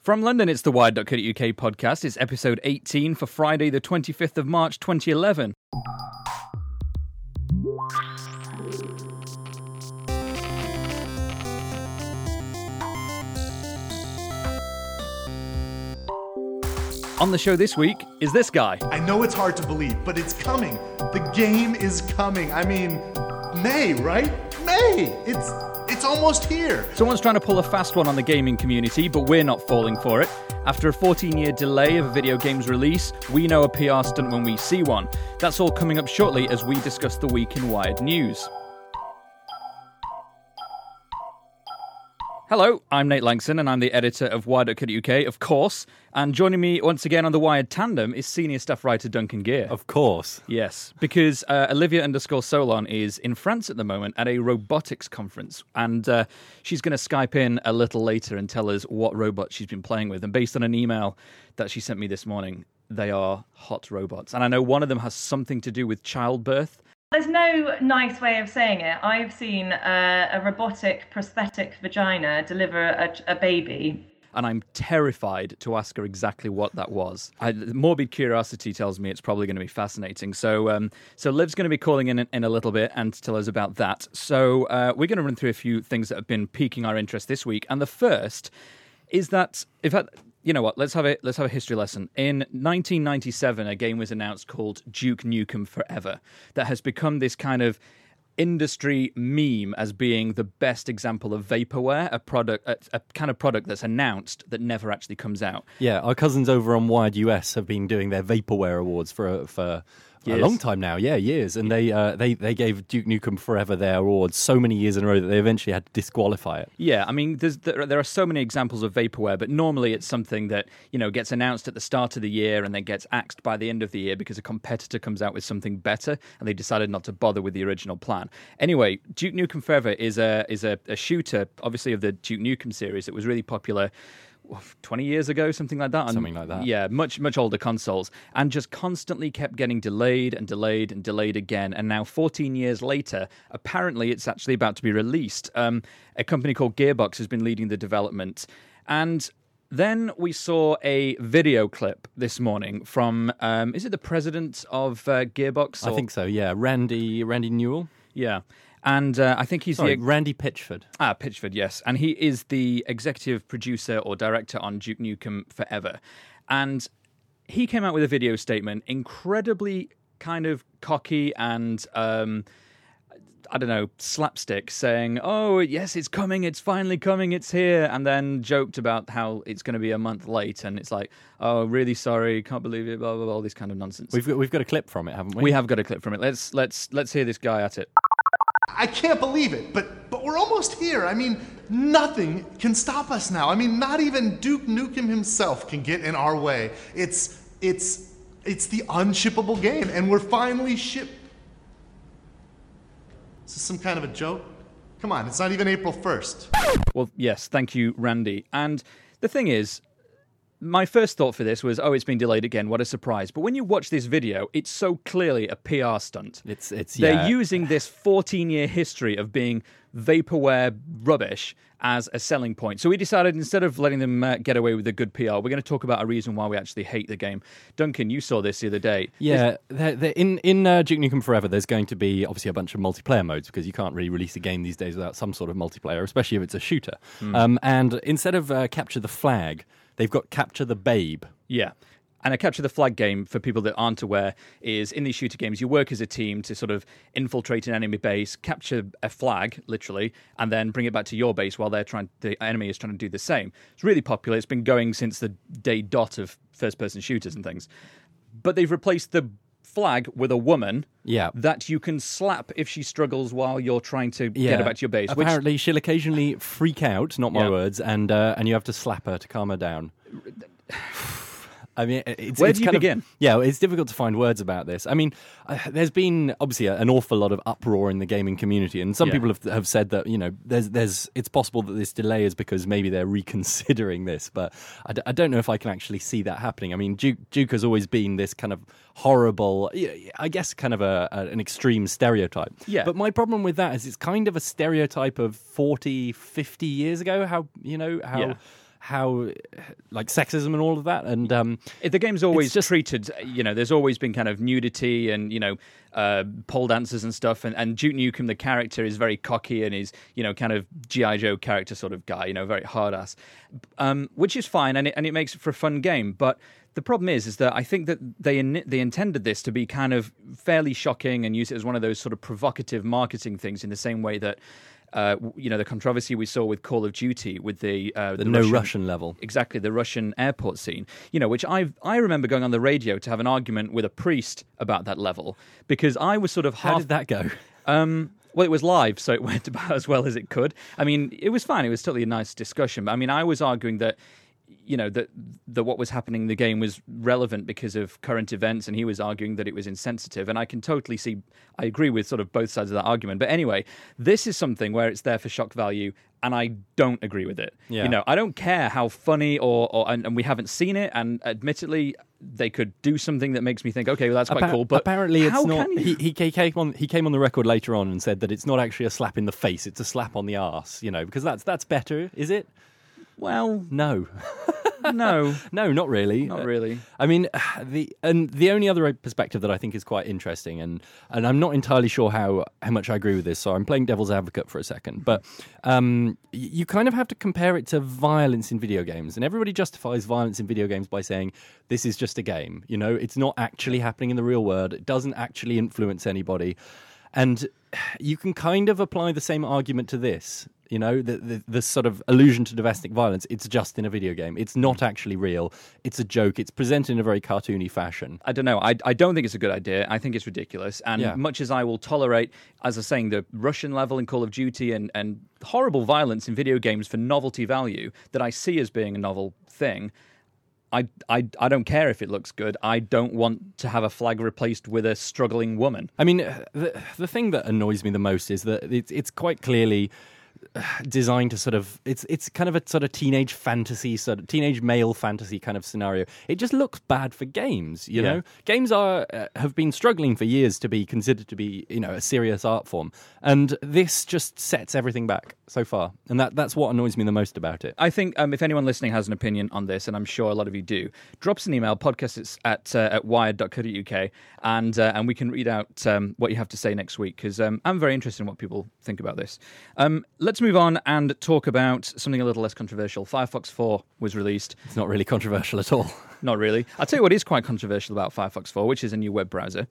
From London, it's the Wired.co.uk podcast. It's episode 18 for Friday, the 25th of March, 2011. On the show this week is this guy. I know it's hard to believe, but it's coming. The game is coming. I mean, May, right? May! It's almost here. Someone's trying to pull a fast one on the gaming community, but we're not falling for it. After a 14-year delay of a video game's release, we know a PR stunt when we see one. That's all coming up shortly as we discuss the week in Wired News. Hello, I'm Nate Langson, and I'm the editor of Wired.co.uk, of course. And joining me once again on the Wired tandem is senior staff writer Duncan Gear. Of course. Yes, because Olivia_Solon is in France at the moment at a robotics conference, and she's going to Skype in a little later and tell us what robot she's been playing with. And based on an email that she sent me this morning, they are hot robots. And I know one of them has something to do with childbirth. There's no nice way of saying it. I've seen a robotic prosthetic vagina deliver a baby. And I'm terrified to ask her exactly what that was. Morbid curiosity tells me it's probably going to be fascinating. So Liv's going to be calling in a little bit and tell us about that. So we're going to run through a few things that have been piquing our interest this week. And the first is that, in fact, you know what? Let's have a history lesson. In 1997, a game was announced called Duke Nukem Forever that has become this kind of industry meme as being the best example of vaporware, a kind of product that's announced that never actually comes out. Yeah, our cousins over on Wired US have been doing their vaporware awards for years. A long time now, years. And they gave Duke Nukem Forever their awards so many years in a row that they eventually had to disqualify it. Yeah, I mean, there are so many examples of vaporware, but normally it's something that, you know, gets announced at the start of the year and then gets axed by the end of the year because a competitor comes out with something better and they decided not to bother with the original plan. Anyway, Duke Nukem Forever is a shooter, obviously, of the Duke Nukem series that was really popular 20 years ago, something like that. Something like that. Yeah, much older consoles. And just constantly kept getting delayed and delayed and delayed again. And now, 14 years later, apparently it's actually about to be released. A company called Gearbox has been leading the development. And then we saw a video clip this morning from, is it the president of Gearbox? I think so, yeah. Randy Newell? Yeah. And I think he's Randy Pitchford. Pitchford, yes. And he is the executive producer or director on Duke Nukem Forever. And he came out with a video statement, incredibly kind of cocky and, slapstick, saying, oh, yes, it's coming, it's finally coming, it's here. And then joked about how it's going to be a month late. And it's like, oh, really sorry, can't believe it, blah, blah, blah, all this kind of nonsense. We've got a clip from it, haven't we? We have got a clip from it. Let's hear this guy at it. I can't believe it, but we're almost here. I mean, nothing can stop us now. I mean, not even Duke Nukem himself can get in our way. It's the unshippable game, and we're finally shipped. Is this some kind of a joke? Come on, it's not even April 1st. Well, yes, thank you, Randy. And the thing is, my first thought for this was, oh, it's been delayed again, what a surprise. But when you watch this video, it's so clearly a PR stunt. They're using this 14-year history of being vaporware rubbish as a selling point. So we decided, instead of letting them get away with the good PR, we're going to talk about a reason why we actually hate the game. Duncan, you saw this the other day. Yeah, in Duke Nukem Forever, there's going to be obviously a bunch of multiplayer modes because you can't really release a game these days without some sort of multiplayer, especially if it's a shooter. And instead of Capture the Flag, they've got Capture the Babe. Yeah. And a Capture the Flag game, for people that aren't aware, is in these shooter games, you work as a team to sort of infiltrate an enemy base, capture a flag, literally, and then bring it back to your base while the enemy is trying to do the same. It's really popular. It's been going since the day dot of first-person shooters and things. But they've replaced the flag with a woman that you can slap if she struggles while you're trying to get her back to your base. Apparently, she'll occasionally freak out, not my words, and you have to slap her to calm her down. I mean, where do you begin? It's difficult to find words about this. I mean, there's been obviously an awful lot of uproar in the gaming community, and some people have said that, you know, it's possible that this delay is because maybe they're reconsidering this, but I don't know if I can actually see that happening. I mean, Duke has always been this kind of horrible, I guess, kind of an extreme stereotype. Yeah. But my problem with that is it's kind of a stereotype of 40, 50 years ago. how like sexism and all of that. And the game's always treated, there's always been kind of nudity and, pole dancers and stuff. And Duke Nukem, the character, is very cocky and is, kind of G.I. Joe character sort of guy, very hard ass, which is fine. And it makes it for a fun game. But the problem is that I think that they intended this to be kind of fairly shocking and use it as one of those sort of provocative marketing things in the same way that, the controversy we saw with Call of Duty with the no Russian level. Exactly, the Russian airport scene, which I remember going on the radio to have an argument with a priest about that level because I was sort of How did that go? Well, it was live, so it went about as well as it could. I mean, it was fine. It was totally a nice discussion. But I mean, I was arguing that that what was happening in the game was relevant because of current events, and he was arguing that it was insensitive. And I can totally see, I agree with sort of both sides of that argument. But anyway, this is something where it's there for shock value, and I don't agree with it. Yeah. I don't care how funny and we haven't seen it, and admittedly, they could do something that makes me think, okay, well, that's quite cool. But apparently, it's not. He came on the record later on and said that it's not actually a slap in the face; it's a slap on the arse. Because that's better, is it? Well, no. No, not really. Not really. I mean, the only other perspective that I think is quite interesting, and I'm not entirely sure how much I agree with this, so I'm playing devil's advocate for a second, but you kind of have to compare it to violence in video games, and everybody justifies violence in video games by saying this is just a game. It's not actually happening in the real world. It doesn't actually influence anybody. And you can kind of apply the same argument to this. The sort of allusion to domestic violence, it's just in a video game. It's not actually real. It's a joke. It's presented in a very cartoony fashion. I don't know. I don't think it's a good idea. I think it's ridiculous. And much as I will tolerate, as I was saying, the Russian level in Call of Duty and horrible violence in video games for novelty value that I see as being a novel thing, I don't care if it looks good. I don't want to have a flag replaced with a struggling woman. I mean, the thing that annoys me the most is that it's quite clearly designed to sort of it's kind of a sort of teenage fantasy, sort of teenage male fantasy kind of scenario. It just looks bad for games, you know. Games have been struggling for years to be considered to be, a serious art form, and this just sets everything back so far, and that's what annoys me the most about it. I think if anyone listening has an opinion on this, and I'm sure a lot of you do, drop us an email, podcast at wired.co.uk, and we can read out what you have to say next week, because I'm very interested in what people think about this. Let's move on and talk about something a little less controversial. Firefox 4 was released. It's not really controversial at all. Not really. I'll tell you what is quite controversial about Firefox 4, which is a new web browser,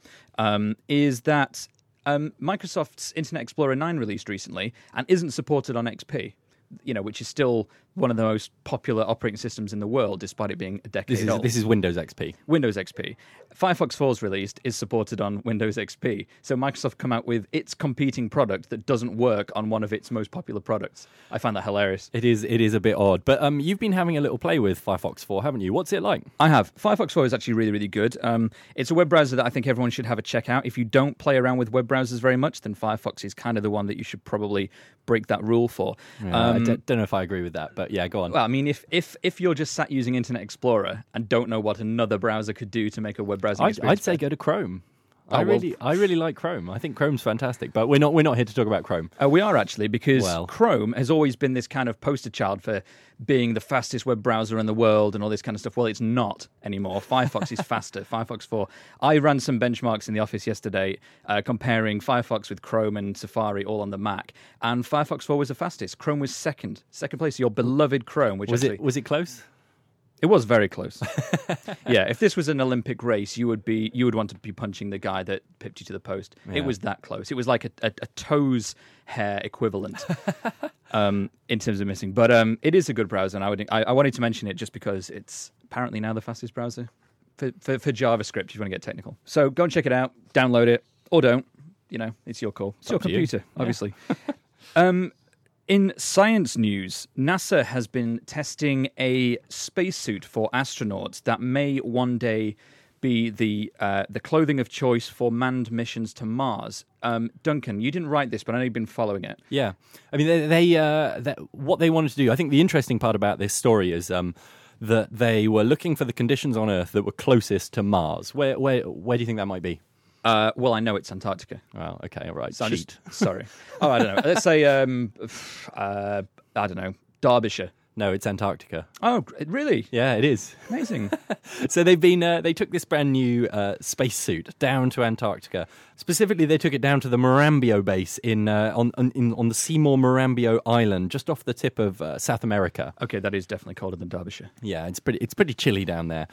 is that Microsoft's Internet Explorer 9 released recently and isn't supported on XP, which is still one of the most popular operating systems in the world, despite it being a decade old. This is Windows XP. Windows XP. Firefox 4's released is supported on Windows XP. So Microsoft come out with its competing product that doesn't work on one of its most popular products. I find that hilarious. It is a bit odd. But you've been having a little play with Firefox 4, haven't you? What's it like? I have. Firefox 4 is actually really, really good. It's a web browser that I think everyone should have a check out. If you don't play around with web browsers very much, then Firefox is kind of the one that you should probably break that rule for. Yeah, I don't know if I agree with that, but yeah, go on. Well, I mean, if you're just sat using Internet Explorer and don't know what another browser could do to make a web browsing experience, I'd say go to Chrome. I really like Chrome. I think Chrome's fantastic, but we're not here to talk about Chrome. We are actually, because Chrome has always been this kind of poster child for being the fastest web browser in the world and all this kind of stuff. Well, it's not anymore. Firefox is faster. Firefox 4. I ran some benchmarks in the office yesterday comparing Firefox with Chrome and Safari all on the Mac, and Firefox 4 was the fastest. Chrome was second place. Your beloved Chrome, which was it close? It was very close. Yeah, if this was an Olympic race, you would want to be punching the guy that pipped you to the post. Yeah. It was that close. It was like a toes hair equivalent in terms of missing. But it is a good browser, and I wanted to mention it just because it's apparently now the fastest browser for JavaScript, if you want to get technical. So go and check it out, download it, or don't. It's your call. It's your computer, obviously. In science news, NASA has been testing a spacesuit for astronauts that may one day be the clothing of choice for manned missions to Mars. Duncan, you didn't write this, but I know you've been following it. Yeah. I mean, they what they wanted to do, I think the interesting part about this story is that they were looking for the conditions on Earth that were closest to Mars. Where do you think that might be? Well, I know it's Antarctica. Oh, okay, all right. So sorry. Oh, I don't know. Let's say, I don't know, Derbyshire. No, it's Antarctica. Oh, really? Yeah, it is. Amazing. So they took this brand new spacesuit down to Antarctica. Specifically, they took it down to the Marambio base on the Seymour Marambio Island, just off the tip of South America. Okay, that is definitely colder than Derbyshire. Yeah, it's pretty chilly down there.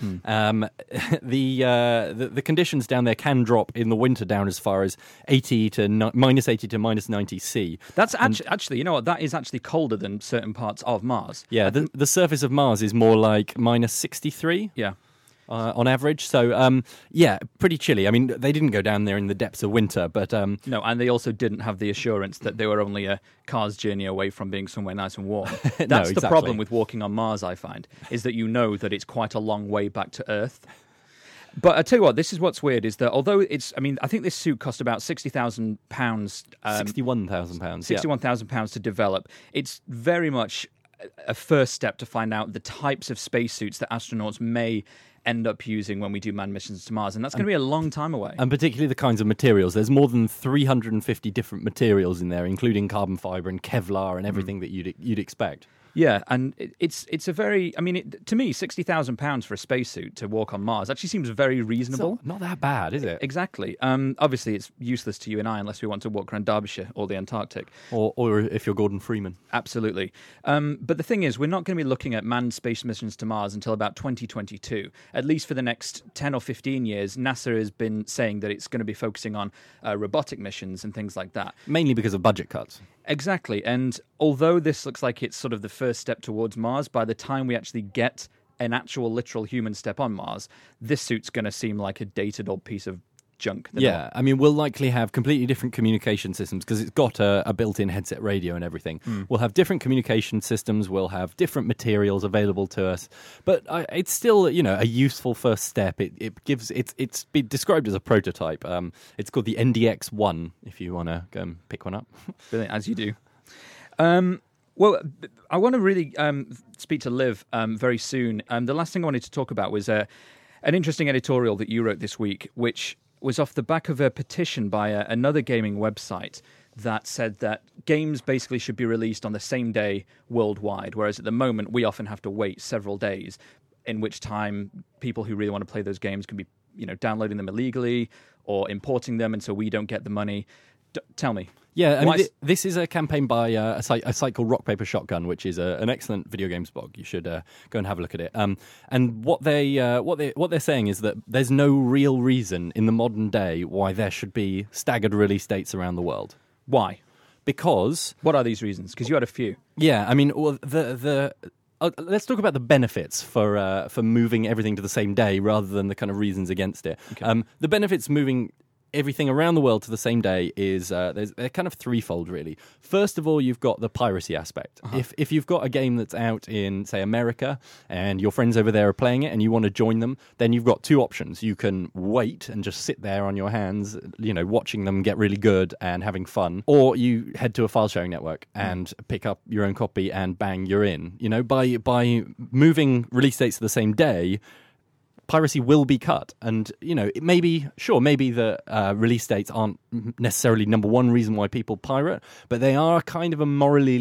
The conditions down there can drop in the winter down as far as minus 80 to minus 90 C. That's actually, you know what? That is actually colder than certain parts of Mars. Yeah, the surface of Mars is more like minus 63. Yeah. On average. So, pretty chilly. I mean, they didn't go down there in the depths of winter, but... No, and they also didn't have the assurance that they were only a car's journey away from being somewhere nice and warm. That's the problem with walking on Mars, I find, is that you know that it's quite a long way back to Earth. But I tell you what, this is what's weird, is that although I think this suit cost about £60,000... £61,000. £61,000 to develop. It's very much a first step to find out the types of spacesuits that astronauts may end up using when we do manned missions to Mars, and that's going to be a long time away. And particularly the kinds of materials. There's more than 350 different materials in there, including carbon fibre and Kevlar and everything that you'd expect. Yeah, and it's a very... I mean, to me, £60,000 for a spacesuit to walk on Mars actually seems very reasonable. Not that bad, is it? Exactly. Obviously, it's useless to you and I unless we want to walk around Derbyshire or the Antarctic. Or if you're Gordon Freeman. Absolutely. But the thing is, we're not going to be looking at manned space missions to Mars until about 2022. At least for the next 10 or 15 years, NASA has been saying that it's going to be focusing on robotic missions and things like that. Mainly because of budget cuts. Exactly. And although this looks like it's sort of the first step towards Mars, by the time we actually get an actual literal human step on Mars, this suit's going to seem like a dated old piece of junk. Yeah, I mean, we'll likely have completely different communication systems because it's got a built-in headset radio and everything. We'll have different communication systems. We'll have different materials available to us. But it's still, a useful first step. It's been described as a prototype. It's called the NDX-1, if you want to go and pick one up. Brilliant, as you do. Well, I want to really speak to Liv very soon. The last thing I wanted to talk about was an interesting editorial that you wrote this week, which was off the back of a petition by another gaming website that said that games basically should be released on the same day worldwide, whereas at the moment we often have to wait several days, in which time people who really want to play those games can be, downloading them illegally or importing them, and so we don't get the money. Tell me. Yeah, I mean, this is a campaign by a site called Rock Paper Shotgun, which is an excellent video games blog. You should go and have a look at it. And what they're saying is that there's no real reason in the modern day why there should be staggered release dates around the world. Why? Because what are these reasons? Because you had a few. Yeah, I mean, well, let's talk about the benefits for moving everything to the same day rather than the kind of reasons against it. Okay. The benefits moving everything around the world to the same day is they're kind of threefold, really. First of all, you've got the piracy aspect. Uh-huh. If you've got a game that's out in, say, America, and your friends over there are playing it and you want to join them, then you've got two options. You can wait and just sit there on your hands, watching them get really good and having fun, or you head to a file sharing network and pick up your own copy and bang, you're in. By moving release dates to the same day, piracy will be cut, and maybe the release dates aren't necessarily number one reason why people pirate, but they are kind of a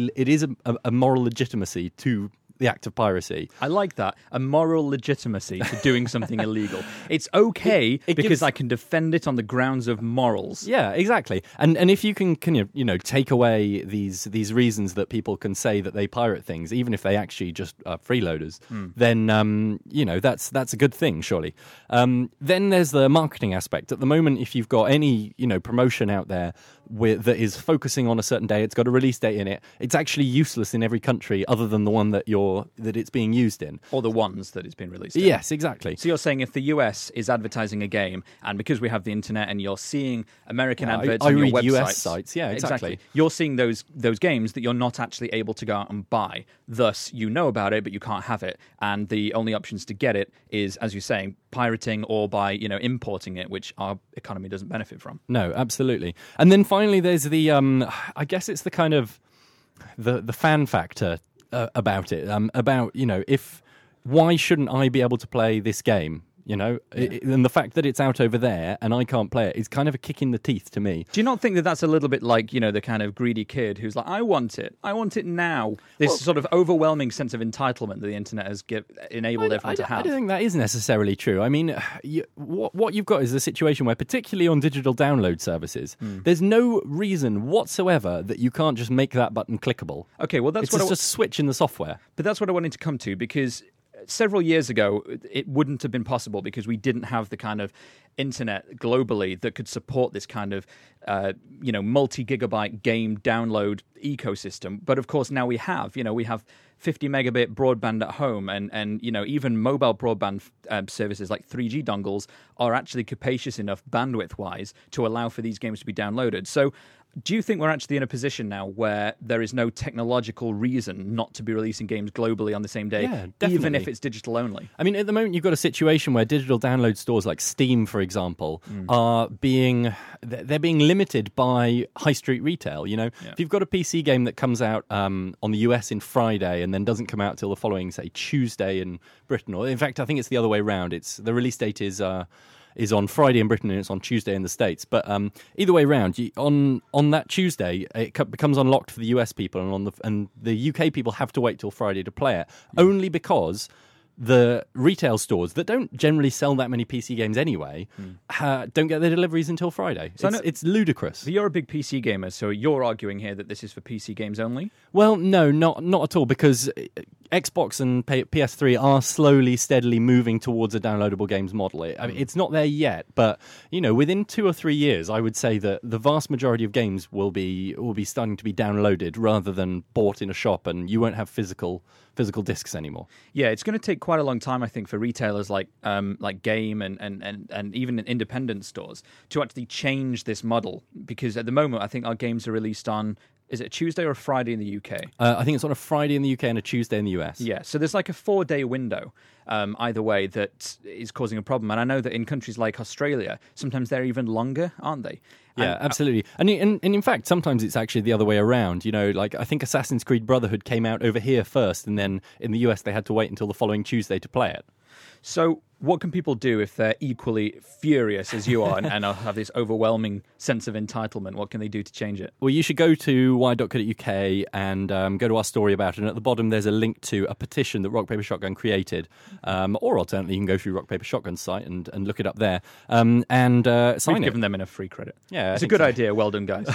moral legitimacy to the act of piracy. I like that. A moral legitimacy to doing something illegal. It's okay because I can defend it on the grounds of morals. Yeah, exactly. And if you can take away these reasons that people can say that they pirate things, even if they actually just are freeloaders, then that's a good thing, surely. Then there's the marketing aspect. At the moment, if you've got any promotion out there that is focusing on a certain day, it's got a release date in it, it's actually useless in every country other than the one that it's being used in. Or the ones that it's been released in. Yes, exactly. So you're saying if the US is advertising a game, and because we have the internet and you're seeing American adverts on your websites... US sites, yeah, exactly. You're seeing those games that you're not actually able to go out and buy. Thus, you know about it, but you can't have it. And the only options to get it is, as you're saying, pirating or by importing it, which our economy doesn't benefit from. No, absolutely. And then finally there's the I guess it's the kind of the fan factor about it, if why shouldn't I be able to play this game? You know, and the fact that it's out over there and I can't play it is kind of a kick in the teeth to me. Do you not think that that's a little bit like, the kind of greedy kid who's like, I want it now? This sort of overwhelming sense of entitlement that the internet has enabled everyone to have. I don't think that is necessarily true. I mean, what you've got is a situation where, particularly on digital download services, there's no reason whatsoever that you can't just make that button clickable. Okay, well, it's just a switch in the software. But that's what I wanted to come to, because several years ago, it wouldn't have been possible because we didn't have the kind of internet globally that could support this kind of, multi-gigabyte game download ecosystem. But of course, now we have. We have 50 megabit broadband at home, and even mobile broadband services like 3G dongles are actually capacious enough bandwidth-wise to allow for these games to be downloaded. So do you think we're actually in a position now where there is no technological reason not to be releasing games globally on the same day, even if it's digital only? I mean, at the moment, you've got a situation where digital download stores like Steam, for example, are being limited by high street retail. If you've got a PC game that comes out on the US in Friday and then doesn't come out till the following, say, Tuesday in Britain, or in fact, I think it's the other way around. The release date is on Friday in Britain and it's on Tuesday in the States. But either way around, on that Tuesday, it becomes unlocked for the US people, and the UK people have to wait till Friday to play it, only because the retail stores that don't generally sell that many PC games anyway don't get their deliveries until Friday. So it's ludicrous. But you're a big PC gamer, so you're arguing here that this is for PC games only? Well, no, not at all, because Xbox and PS3 are slowly, steadily moving towards a downloadable games model. It's not there yet, but within 2 or 3 years, I would say that the vast majority of games will be starting to be downloaded rather than bought in a shop, and you won't have physical discs anymore. Yeah, it's going to take quite a long time, I think, for retailers like Game and even independent stores to actually change this model, because at the moment, I think our games are released on, is it a Tuesday or a Friday in the UK? I think it's on a Friday in the UK and a Tuesday in the US. Yeah, so there's like a 4-day window either way that is causing a problem. And I know that in countries like Australia, sometimes they're even longer, aren't they? Yeah, absolutely. And in fact, sometimes it's actually the other way around. Like I think Assassin's Creed Brotherhood came out over here first, and then in the US they had to wait until the following Tuesday to play it. So what can people do if they're equally furious as you are and have this overwhelming sense of entitlement? What can they do to change it? Well, you should go to wired.co.uk and go to our story about it. And at the bottom, there's a link to a petition that Rock Paper Shotgun created. Or alternatively, you can go through Rock Paper Shotgun's site and look it up there. And sign it. We've given them enough free credit. Yeah, it's a good idea. Well done, guys.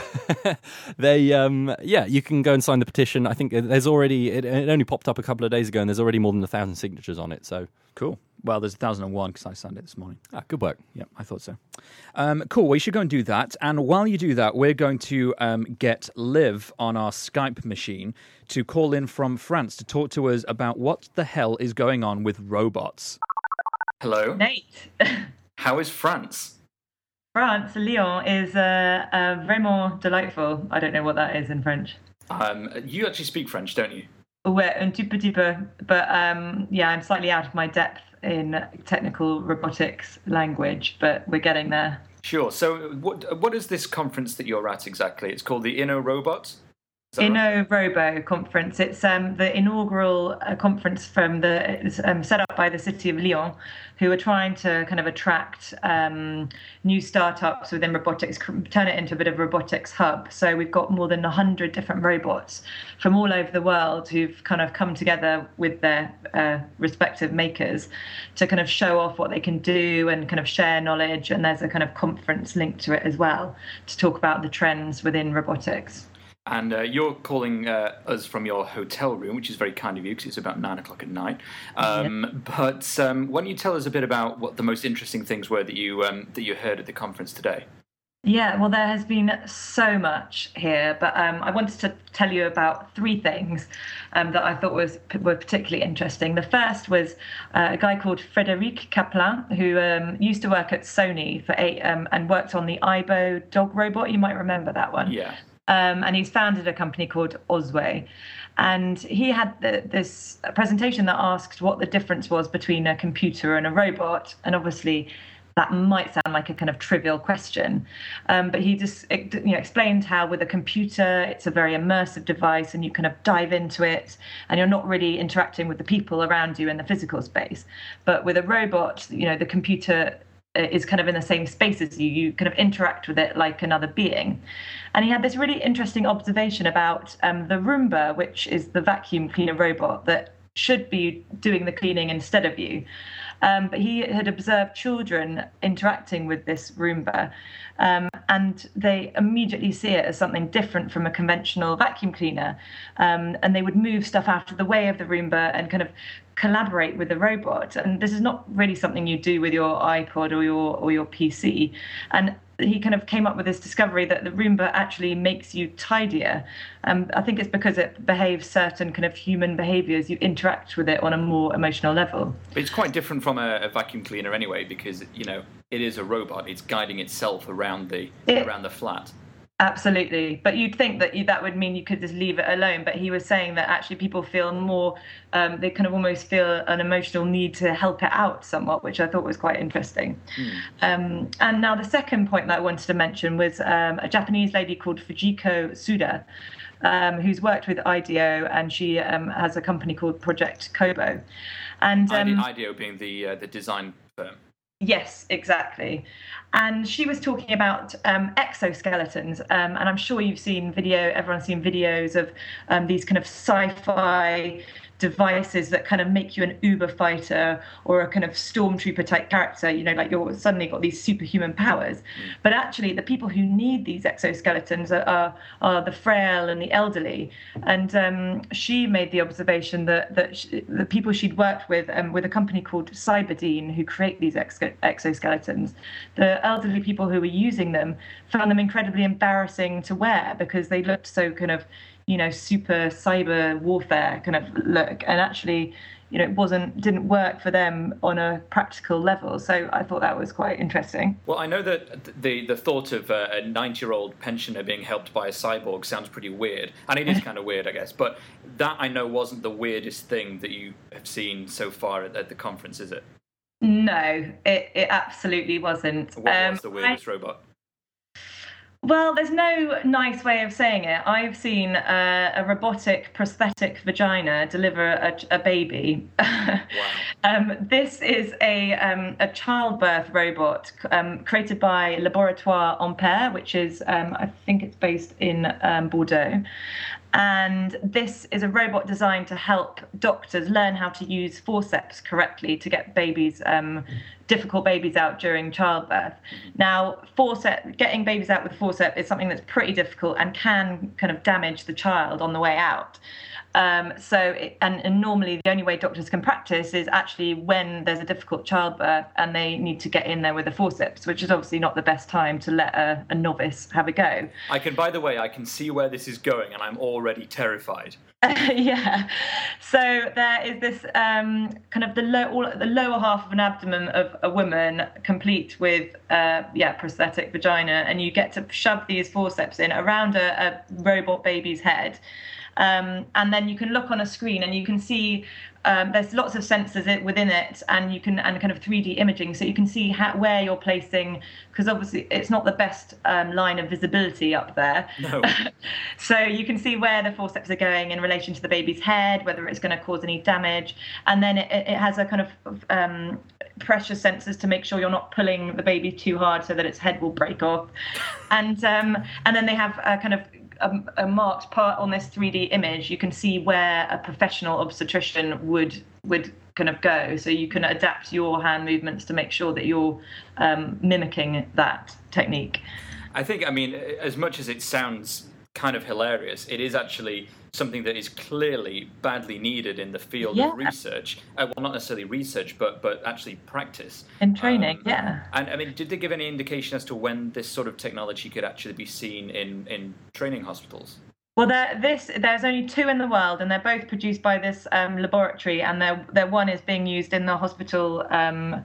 You can go and sign the petition. I think there's already, it only popped up a couple of days ago, and there's already more than 1,000 signatures on it. So cool. Well, there's 1,001 because I signed it this morning. Good work. Yeah, I thought so. Cool. Well, you should go and do that. And while you do that, we're going to get Liv on our Skype machine to call in from France to talk to us about what the hell is going on with robots. Hello. Nate. How is France? France, Lyon, is vraiment delightful. I don't know what that is in French. You actually speak French, don't you? Ouais, un tout petit peu. But I'm slightly out of my depth in technical robotics language, but we're getting there. Sure. So what is this conference that you're at exactly? It's called the InnoRobot? InnoRobo conference. It's the inaugural conference set up by the city of Lyon, who are trying to kind of attract new startups within robotics, turn it into a bit of a robotics hub. So we've got more than 100 different robots from all over the world who've kind of come together with their respective makers to kind of show off what they can do and kind of share knowledge. And there's a kind of conference linked to it as well to talk about the trends within robotics. And you're calling us from your hotel room, which is very kind of you because it's about 9 o'clock at night. But why don't you tell us a bit about what the most interesting things were that you heard at the conference today? Yeah, well, there has been so much here, but I wanted to tell you about 3 things that I thought were particularly interesting. The first was a guy called Frédéric Kaplan, who used to work at Sony for and worked on the Aibo dog robot. You might remember that one. Yeah. And he's founded a company called Osway. And he had this presentation that asked what the difference was between a computer and a robot. And obviously, that might sound like a kind of trivial question, but he just explained how with a computer it's a very immersive device and you kind of dive into it and you're not really interacting with the people around you in the physical space. But with a robot, the computer is kind of in the same space as you. You kind of interact with it like another being. And he had this really interesting observation about the Roomba, which is the vacuum cleaner robot that should be doing the cleaning instead of you. But he had observed children interacting with this Roomba, and they immediately see it as something different from a conventional vacuum cleaner. And they would move stuff out of the way of the Roomba and kind of collaborate with the robot. And this is not really something you do with your iPod or your PC. And he kind of came up with this discovery that the Roomba actually makes you tidier. I think it's because it behaves certain kind of human behaviors. You interact with it on a more emotional level. But it's quite different from a vacuum cleaner anyway, because it is a robot. It's guiding itself around the flat. Absolutely. But you'd think that would mean you could just leave it alone. But he was saying that actually people feel more, they kind of almost feel an emotional need to help it out somewhat, which I thought was quite interesting. And now the second point that I wanted to mention was a Japanese lady called Fujiko Suda, who's worked with IDEO, and she has a company called Project Kobo. And IDEO being the design firm. Yes, exactly. And she was talking about exoskeletons, and I'm sure everyone's seen videos of these kind of sci-fi devices that kind of make you an Uber fighter or a kind of stormtrooper type character, like you're suddenly got these superhuman powers. But actually the people who need these exoskeletons are the frail and the elderly. And she made the observation that the people she'd worked with a company called Cyberdyne, who create these exoskeletons, the elderly people who were using them found them incredibly embarrassing to wear because they looked so kind of super cyber warfare kind of look, and actually, it didn't work for them on a practical level. So I thought that was quite interesting. Well, I know that the thought of a 90-year-old pensioner being helped by a cyborg sounds pretty weird, and it is kind of weird, I guess. But that I know wasn't the weirdest thing that you have seen so far at the conference, is it? No, it absolutely wasn't. What was the weirdest robot? Well, there's no nice way of saying it. I've seen a robotic prosthetic vagina deliver a baby. Wow. This is a childbirth robot created by Laboratoire Ampère, which is, I think it's based in Bordeaux. And this is a robot designed to help doctors learn how to use forceps correctly to get difficult babies out during childbirth. Now, getting babies out with forceps is something that's pretty difficult and can kind of damage the child on the way out. And normally the only way doctors can practice is actually when there's a difficult childbirth and they need to get in there with a forceps, which is obviously not the best time to let a novice have a go. By the way, I can see where this is going and I'm already terrified. Yeah. So there is this kind of the lower half of an abdomen of a woman, complete with prosthetic vagina, and you get to shove these forceps in around a robot baby's head. And then you can look on a screen and you can see there's lots of sensors within it, and kind of 3D imaging, so you can see where you're placing, because obviously it's not the best line of visibility up there. No. So you can see where the forceps are going in relation to the baby's head, whether it's going to cause any damage, and then it has a kind of pressure sensors to make sure you're not pulling the baby too hard so that its head will break off, and then they have a kind of a marked part on this 3D image. You can see where a professional obstetrician would kind of go, so you can adapt your hand movements to make sure that you're mimicking that technique. I think, as much as it sounds kind of hilarious, it is actually something that is clearly badly needed in the field of research. Well, not necessarily research, but actually practice. And training, yeah. And did they give any indication as to when this sort of technology could actually be seen in training hospitals? Well, there's only 2 in the world, and they're both produced by this laboratory, and their one is being used in the hospital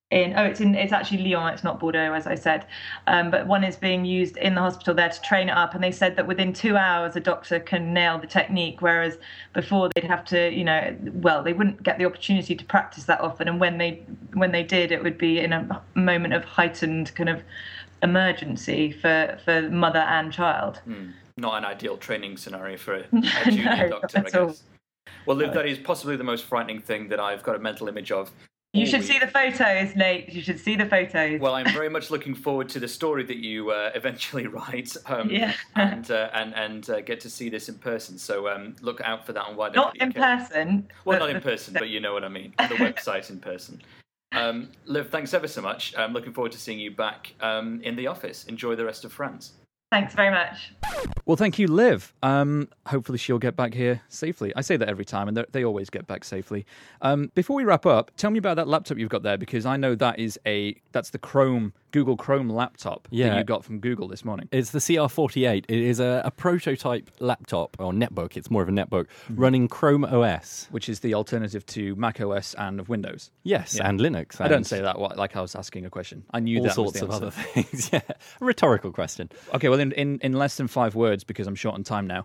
it's actually Lyon, it's not Bordeaux, as I said, but one is being used in the hospital there to train it up, and they said that within 2 hours a doctor can nail the technique, whereas before they'd have to, they wouldn't get the opportunity to practice that often, and when they did, it would be in a moment of heightened kind of emergency for mother and child. Not an ideal training scenario for a junior doctor, I guess. Well, Liv, that is possibly the most frightening thing that I've got a mental image of. You should see the photos, Nate. You should see the photos. Well, I'm very much looking forward to the story that you eventually write, and get to see this in person. So look out for that on Wired. Not in person. Well, not in person, but you know what I mean. On the website in person. Liv, thanks ever so much. I'm looking forward to seeing you back in the office. Enjoy the rest of France. Thanks very much. Well, thank you, Liv. Hopefully she'll get back here safely. I say that every time, and they always get back safely. Before we wrap up, tell me about that laptop you've got there, because I know that's the Google Chrome laptop that you got from Google this morning. It's the CR48. It is a prototype laptop, or netbook. It's more of a netbook, running Chrome OS. Which is the alternative to Mac OS and Windows. Yes, and Linux. I don't say that like I was asking a question. I knew that was the answer. All sorts of other things. Yeah, a rhetorical question. Okay, well, in less than 5 words, because I'm short on time now,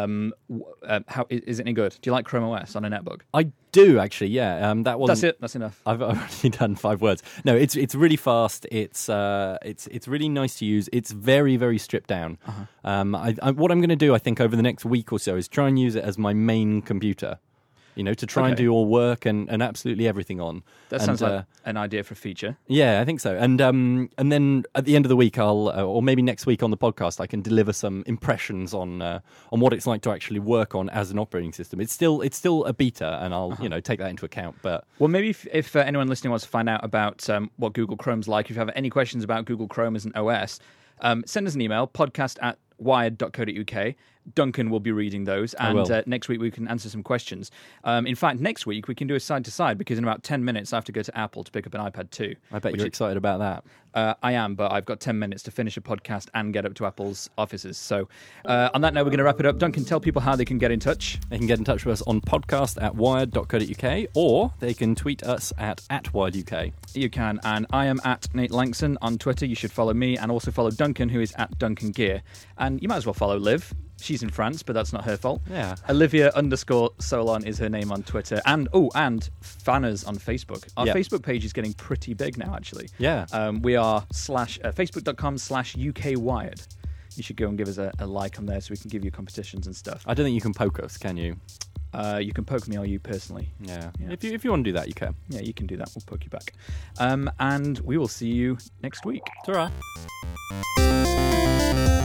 how is it any good? Do you like Chrome OS on a netbook? I do, actually, yeah. That's it. That's enough. I've already done 5 words. No, it's really fast. It's really nice to use. It's very, very stripped down. What I'm going to do, I think, over the next week or so is try and use it as my main computer. To try and do all work and absolutely everything on. That sounds like an idea for a feature. Yeah, I think so. And then at the end of the week, or maybe next week on the podcast, I can deliver some impressions on what it's like to actually work on as an operating system. It's still a beta, and I'll take that into account. But maybe if anyone listening wants to find out about what Google Chrome's like, if you have any questions about Google Chrome as an OS, send us an email, podcast@wired.co.uk. Duncan will be reading those, and next week we can answer some questions. In fact, next week we can do a side-to-side, because in about 10 minutes I have to go to Apple to pick up an iPad 2. I bet you're excited about that. I am, but I've got 10 minutes to finish a podcast and get up to Apple's offices. So on that note, we're going to wrap it up. Duncan, tell people how they can get in touch. They can get in touch with us on podcast@wired.co.uk, or they can tweet us at @wireduk. You can, and I am at Nate Langson on Twitter. You should follow me, and also follow Duncan, who is at Duncan Gear. And you might as well follow Liv. She's in France, but that's not her fault. Yeah. Olivia_Solon is her name on Twitter. And Fanners on Facebook. Our Facebook page is getting pretty big now, actually. Yeah. We are facebook.com/UKWired. You should go and give us a like on there so we can give you competitions and stuff. I don't think you can poke us, can you? You can poke me or you personally. Yeah. If you want to do that, you can. Yeah, you can do that. We'll poke you back. And we will see you next week. Ta-ra.